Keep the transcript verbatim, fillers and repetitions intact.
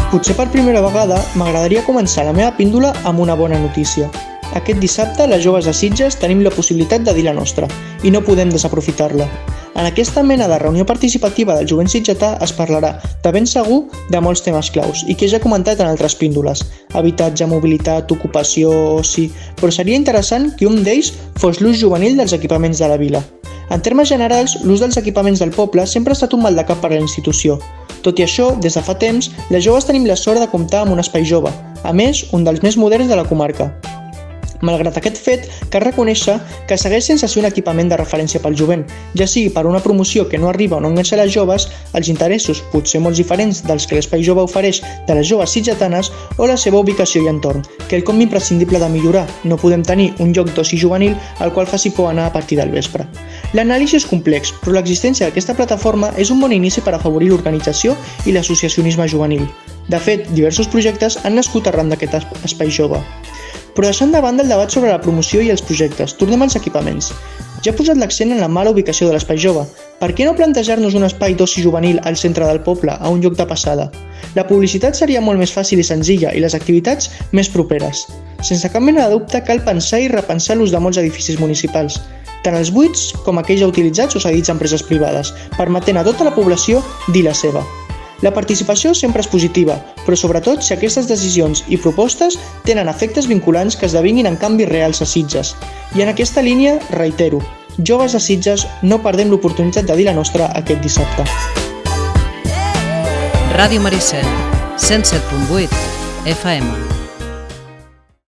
Potser per primera vegada m'agradaria començar la meva píndola amb una bona notícia. Aquest dissabte, les joves de Sitges tenim la possibilitat de dir la nostra i no podem desaprofitar-la. En aquesta mena de reunió participativa del jovent sitgetà es parlarà, de ben segur, de molts temes claus i que ja he comentat en altres píndoles: habitatge, mobilitat, ocupació, oci... Però seria interessant que un d'ells fos l'ús juvenil dels equipaments de la vila. En termes generals, l'ús dels equipaments del poble sempre ha estat un mal de cap per a la institució. Tot i això, des de fa temps, les joves tenim la sort de comptar amb un espai jove, a més, un dels més moderns de la comarca. Malgrat aquest fet, cal reconèixer que segueix sense ser un equipament de referència pel jovent, ja sigui per una promoció que no arriba o no enganxa les joves, els interessos, potser molt diferents dels que l'espai jove ofereix de les joves sitgetanes, o la seva ubicació i entorn, quelcom imprescindible de millorar. No podem tenir un lloc d'oci juvenil al qual faci por anar a partir del vespre. L'anàlisi és complex, però l'existència d'aquesta plataforma és un bon inici per afavorir l'organització i l'associacionisme juvenil. De fet, diversos projectes han nascut arran d'aquest espai jove. Però deixant de banda el debat sobre la promoció i els projectes, tornem als equipaments. Ja he posat l'accent en la mala ubicació de l'espai jove. Per què no plantejar-nos un espai d'oci juvenil al centre del poble, a un lloc de passada? La publicitat seria molt més fàcil i senzilla i les activitats més properes. Sense cap mena de dubte cal pensar i repensar l'ús de molts edificis municipals, tant els buits com aquells ja utilitzats o cedits a empreses privades, permetent a tota la població dir la seva. La participació sempre és positiva, però sobretot si aquestes decisions i propostes tenen efectes vinculants que esdevinguin en canvis reals a Sitges. I en aquesta línia, reitero, joves de Sitges, no perdem l'oportunitat de dir la nostra aquest dissabte. Ràdio Maricel, cent set punt vuit F M.